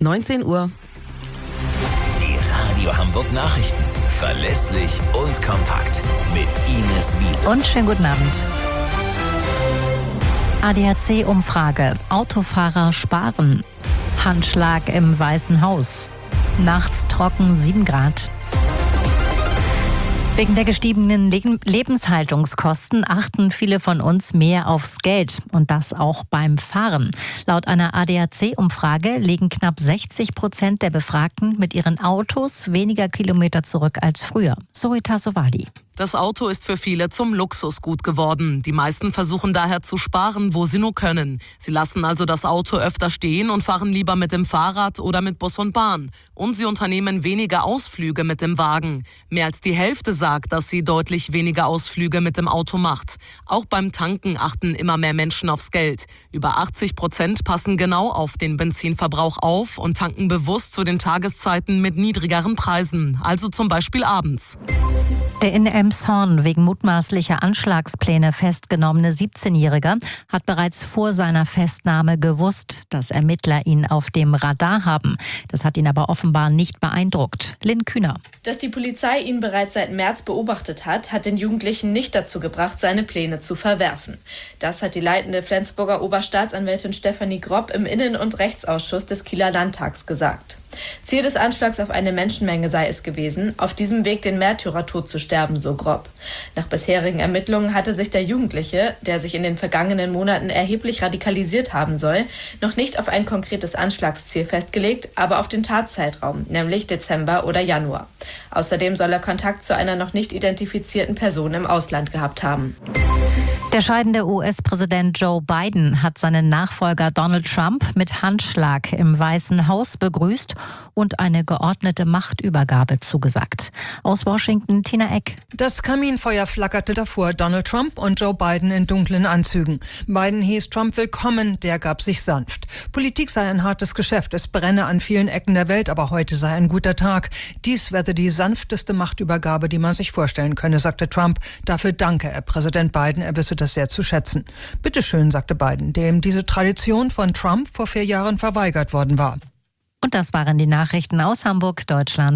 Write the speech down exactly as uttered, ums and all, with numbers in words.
neunzehn Uhr. Die Radio Hamburg Nachrichten. Verlässlich und kompakt. Mit Ines Wiese. Und schönen guten Abend. A D A C-Umfrage. Autofahrer sparen. Handschlag im Weißen Haus. Nachts trocken sieben Grad. Wegen der gestiegenen Le- Lebenshaltungskosten achten viele von uns mehr aufs Geld und das auch beim Fahren. Laut einer A D A C-Umfrage legen knapp sechzig Prozent der Befragten mit ihren Autos weniger Kilometer zurück als früher. Sorita Sowadi. Das Auto ist für viele zum Luxusgut geworden. Die meisten versuchen daher zu sparen, wo sie nur können. Sie lassen also das Auto öfter stehen und fahren lieber mit dem Fahrrad oder mit Bus und Bahn. Und sie unternehmen weniger Ausflüge mit dem Wagen. Mehr als die Hälfte sagt, dass sie deutlich weniger Ausflüge mit dem Auto macht. Auch beim Tanken achten immer mehr Menschen aufs Geld. Über achtzig Prozent passen genau auf den Benzinverbrauch auf und tanken bewusst zu den Tageszeiten mit niedrigeren Preisen, also zum Beispiel abends. Der in Elmshorn wegen mutmaßlicher Anschlagspläne festgenommene siebzehnjährige hat bereits vor seiner Festnahme gewusst, dass Ermittler ihn auf dem Radar haben. Das hat ihn aber offenbar nicht beeindruckt. Lynn Kühner. Dass die Polizei ihn bereits seit März beobachtet hat, hat den Jugendlichen nicht dazu gebracht, seine Pläne zu verwerfen. Das hat die leitende Flensburger Oberstaatsanwältin Stefanie Gropp im Innen- und Rechtsausschuss des Kieler Landtags gesagt. Ziel des Anschlags auf eine Menschenmenge sei es gewesen, auf diesem Weg den Märtyrertod zu sterben, so Gropp. Nach bisherigen Ermittlungen hatte sich der Jugendliche, der sich in den vergangenen Monaten erheblich radikalisiert haben soll, noch nicht auf ein konkretes Anschlagsziel festgelegt, aber auf den Tatzeitraum, nämlich Dezember oder Januar. Außerdem soll er Kontakt zu einer noch nicht identifizierten Person im Ausland gehabt haben. Der scheidende U S-Präsident Joe Biden hat seinen Nachfolger Donald Trump mit Handschlag im Weißen Haus begrüßt und eine geordnete Machtübergabe zugesagt. Aus Washington, Tina Eck. Das Kaminfeuer flackerte davor, Donald Trump und Joe Biden in dunklen Anzügen. Biden hieß Trump willkommen, der gab sich sanft. Politik sei ein hartes Geschäft, es brenne an vielen Ecken der Welt, aber heute sei ein guter Tag. Dies werde die sanfteste Machtübergabe, die man sich vorstellen könne, sagte Trump. Dafür danke er Präsident Biden, er wisse das sehr zu schätzen. Bitteschön, sagte Biden, dem diese Tradition von Trump vor vier Jahren verweigert worden war. Und das waren die Nachrichten aus Hamburg, Deutschland.